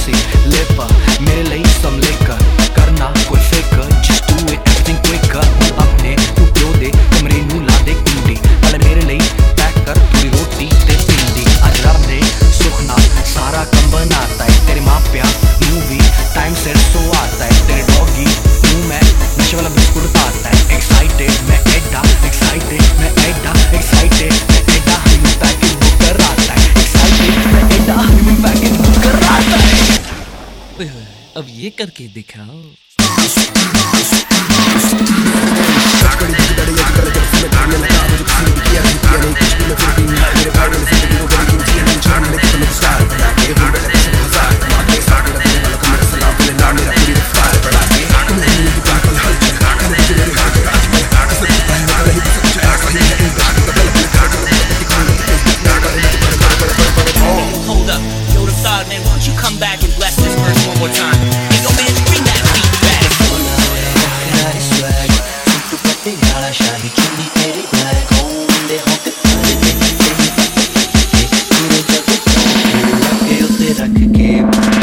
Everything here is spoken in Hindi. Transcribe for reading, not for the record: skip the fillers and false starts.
सी लेपर मेरे लिए सम लेकर करना कोई फिकर just do it everything quicker अपने तू प्यो दे कमरे नू ला दे कुंडी पहले मेरे लिए पैक कर पूरी रोटी ते पिंडी अज रब दे सुख ना सारा कम बनाता है तेरे माँ प्या नू भी टाइम से सो आता है तेरे डॉगी नू मैं नशे वाला बिस्कुट खाता है एक्साइटेड मैं एडा एक्साइटेड मैं एडा एक्साइटेड मैं एडा हनी पैकेज बुक कर आता है एक्साइटेड मैं एडा हनी पैकेज बुक कर आता है अब ये करके दिखाओ Hold up, yo the thought man, why don't you come back and bless this verse one more time? Hey yo man, bring that beat back. शादी चुनी तेरी ब्लैक होंदे होते तेरे जग लगे उते रख के